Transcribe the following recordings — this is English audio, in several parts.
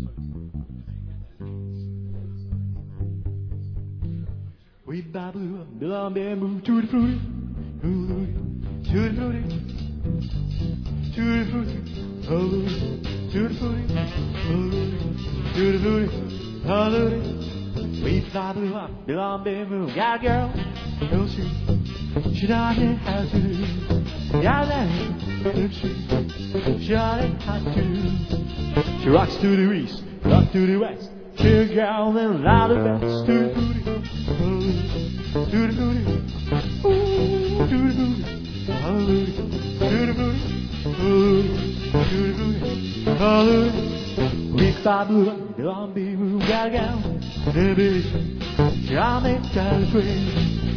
We babble, bamboo, tutti frutti, tutti frutti, tutti frutti, tutti frutti, tutti frutti, tutti. We babble, bamboo, yeah, girl, no she, she doesn't have to do, yeah, that she doesn't have to do. She rocks to the east, rock to the west. She's a girl and loud the best. Tutti frutti, tutti frutti, tutti frutti, hallelujah, tutti frutti, tutti frutti, hallelujah. We babble, bamboo, gal, gal, baby, Johnny got crazy,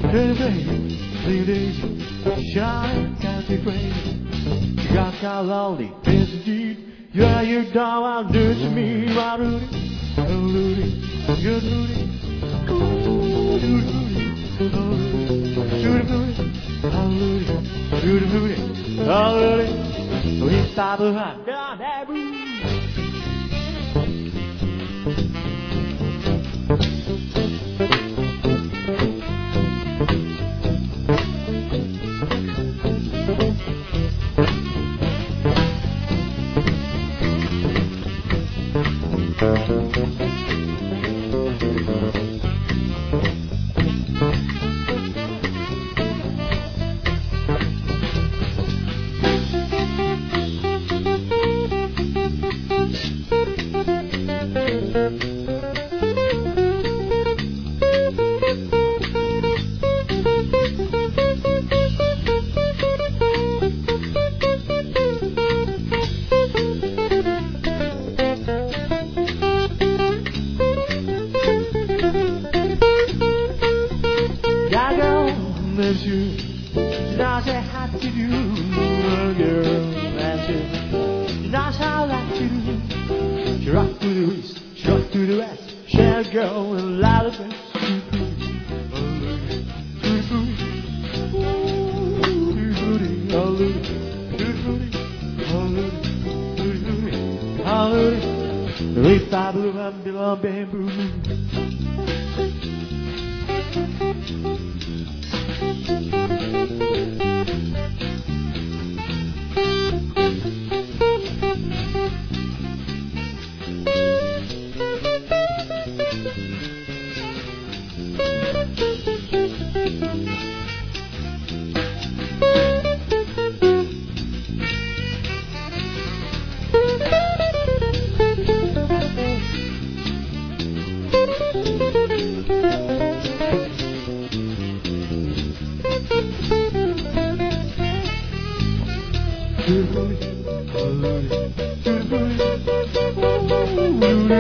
baby, Johnny got crazy. She got lonely, yes indeed. Yeah, you know I'll do to me, my Rudy. Hallelujah, good Rudy, hallelujah, hallelujah, hallelujah. We stop behind down that room.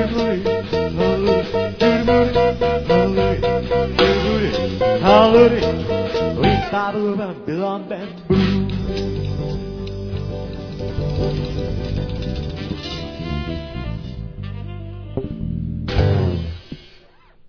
Hallelujah.